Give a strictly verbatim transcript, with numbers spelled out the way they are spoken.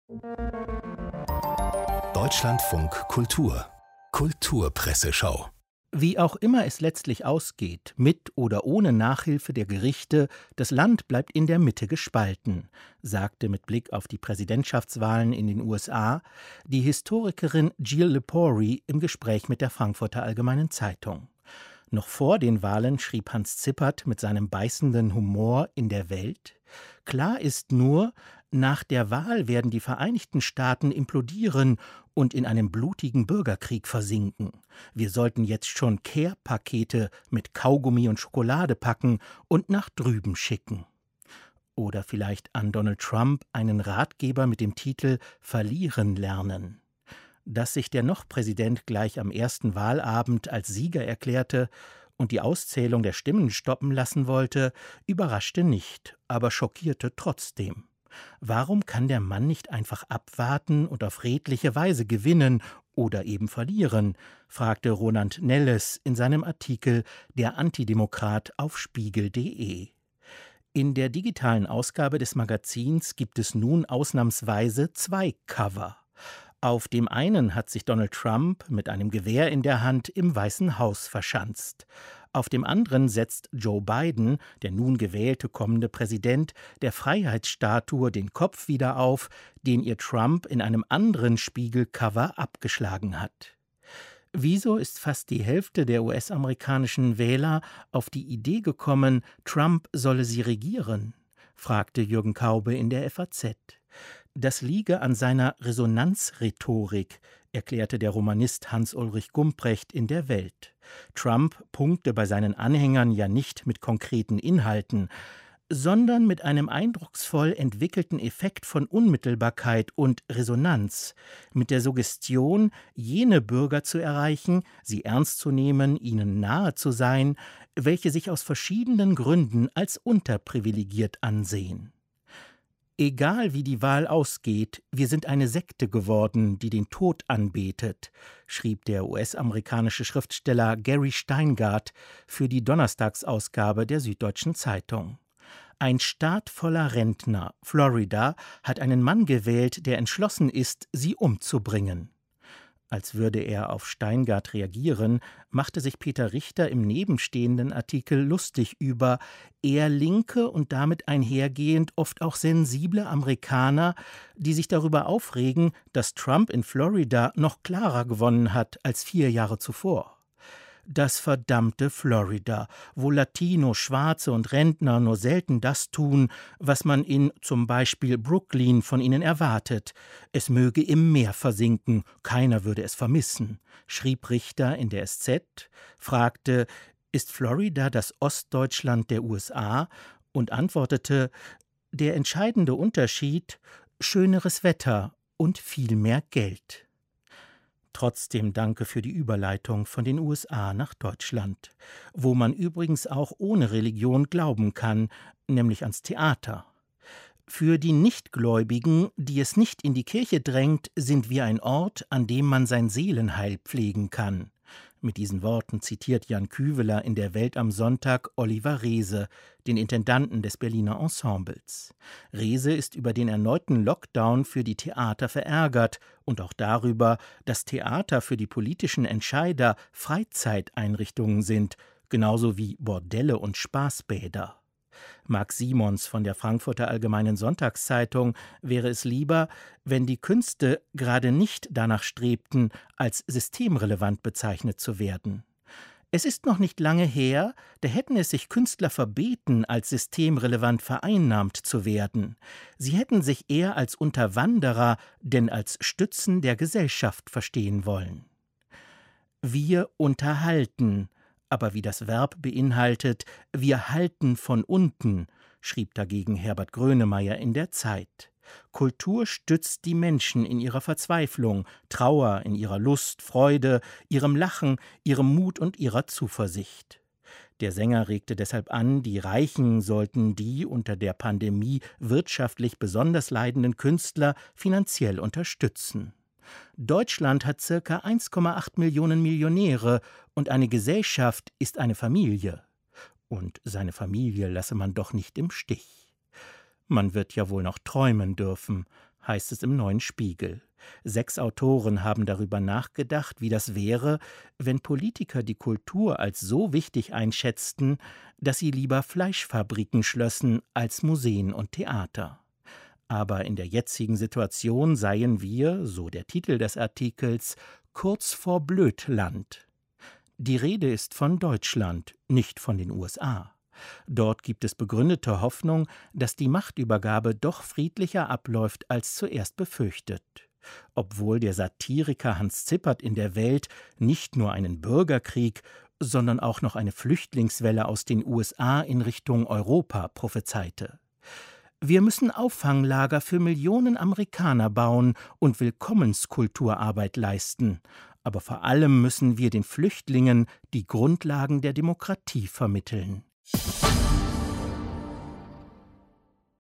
Deutschlandfunk Kultur Kulturpresseschau. Wie auch immer es letztlich ausgeht, mit oder ohne Nachhilfe der Gerichte, das Land bleibt in der Mitte gespalten, sagte mit Blick auf die Präsidentschaftswahlen in den U S A die Historikerin Jill Lepori im Gespräch mit der Frankfurter Allgemeinen Zeitung. Noch vor den Wahlen schrieb Hans Zippert mit seinem beißenden Humor in der Welt: Klar ist nur, nach der Wahl werden die Vereinigten Staaten implodieren und in einem blutigen Bürgerkrieg versinken. Wir sollten jetzt schon Care-Pakete mit Kaugummi und Schokolade packen und nach drüben schicken. Oder vielleicht an Donald Trump einen Ratgeber mit dem Titel »Verlieren lernen«. Dass sich der Noch-Präsident gleich am ersten Wahlabend als Sieger erklärte und die Auszählung der Stimmen stoppen lassen wollte, überraschte nicht, aber schockierte trotzdem. Warum kann der Mann nicht einfach abwarten und auf redliche Weise gewinnen oder eben verlieren, fragte Roland Nelles in seinem Artikel »Der Antidemokrat« auf spiegel punkt de. In der digitalen Ausgabe des Magazins gibt es nun ausnahmsweise zwei Cover. Auf dem einen hat sich Donald Trump mit einem Gewehr in der Hand im Weißen Haus verschanzt. Auf dem anderen setzt Joe Biden, der nun gewählte kommende Präsident, der Freiheitsstatue den Kopf wieder auf, den ihr Trump in einem anderen Spiegelcover abgeschlagen hat. Wieso ist fast die Hälfte der U S-amerikanischen Wähler auf die Idee gekommen, Trump solle sie regieren? Fragte Jürgen Kaube in der F A Z. Das liege an seiner Resonanzrhetorik, erklärte der Romanist Hans-Ulrich Gumprecht in der Welt. Trump punkte bei seinen Anhängern ja nicht mit konkreten Inhalten, sondern mit einem eindrucksvoll entwickelten Effekt von Unmittelbarkeit und Resonanz, mit der Suggestion, jene Bürger zu erreichen, sie ernst zu nehmen, ihnen nahe zu sein, welche sich aus verschiedenen Gründen als unterprivilegiert ansehen. Egal wie die Wahl ausgeht, wir sind eine Sekte geworden, die den Tod anbetet, schrieb der U S-amerikanische Schriftsteller Gary Steingart für die Donnerstagsausgabe der Süddeutschen Zeitung. Ein Staat voller Rentner, Florida, hat einen Mann gewählt, der entschlossen ist, sie umzubringen. Als würde er auf Steingart reagieren, machte sich Peter Richter im nebenstehenden Artikel lustig über eher linke und damit einhergehend oft auch sensible Amerikaner, die sich darüber aufregen, dass Trump in Florida noch klarer gewonnen hat als vier Jahre zuvor. Das verdammte Florida, wo Latino, Schwarze und Rentner nur selten das tun, was man in zum Beispiel Brooklyn von ihnen erwartet. Es möge im Meer versinken, keiner würde es vermissen, schrieb Richter in der S Z, fragte, ist Florida das Ostdeutschland der U S A? Und antwortete, der entscheidende Unterschied, schöneres Wetter und viel mehr Geld. Trotzdem danke für die Überleitung von den U S A nach Deutschland, wo man übrigens auch ohne Religion glauben kann, nämlich ans Theater. Für die Nichtgläubigen, die es nicht in die Kirche drängt, sind wir ein Ort, an dem man sein Seelenheil pflegen kann. Mit diesen Worten zitiert Jan Küveler in der Welt am Sonntag Oliver Reese, den Intendanten des Berliner Ensembles. Reese ist über den erneuten Lockdown für die Theater verärgert und auch darüber, dass Theater für die politischen Entscheider Freizeiteinrichtungen sind, genauso wie Bordelle und Spaßbäder. Marc Simons von der Frankfurter Allgemeinen Sonntagszeitung wäre es lieber, wenn die Künste gerade nicht danach strebten, als systemrelevant bezeichnet zu werden. Es ist noch nicht lange her, da hätten es sich Künstler verbeten, als systemrelevant vereinnahmt zu werden. Sie hätten sich eher als Unterwanderer, denn als Stützen der Gesellschaft verstehen wollen. Wir unterhalten. Aber wie das Verb beinhaltet, wir halten von unten, schrieb dagegen Herbert Grönemeyer in der Zeit. Kultur stützt die Menschen in ihrer Verzweiflung, Trauer in ihrer Lust, Freude, ihrem Lachen, ihrem Mut und ihrer Zuversicht. Der Sänger regte deshalb an, die Reichen sollten die unter der Pandemie wirtschaftlich besonders leidenden Künstler finanziell unterstützen. Deutschland hat circa eins Komma acht Millionen Millionäre und eine Gesellschaft ist eine Familie. Und seine Familie lasse man doch nicht im Stich. Man wird ja wohl noch träumen dürfen, heißt es im Neuen Spiegel. Sechs Autoren haben darüber nachgedacht, wie das wäre, wenn Politiker die Kultur als so wichtig einschätzten, dass sie lieber Fleischfabriken schlössen als Museen und Theater. Aber in der jetzigen Situation seien wir, so der Titel des Artikels, kurz vor Blödland. Die Rede ist von Deutschland, nicht von den U S A. Dort gibt es begründete Hoffnung, dass die Machtübergabe doch friedlicher abläuft als zuerst befürchtet. Obwohl der Satiriker Hans Zippert in der Welt nicht nur einen Bürgerkrieg, sondern auch noch eine Flüchtlingswelle aus den U S A in Richtung Europa prophezeite. Wir müssen Auffanglager für Millionen Amerikaner bauen und Willkommenskulturarbeit leisten. Aber vor allem müssen wir den Flüchtlingen die Grundlagen der Demokratie vermitteln.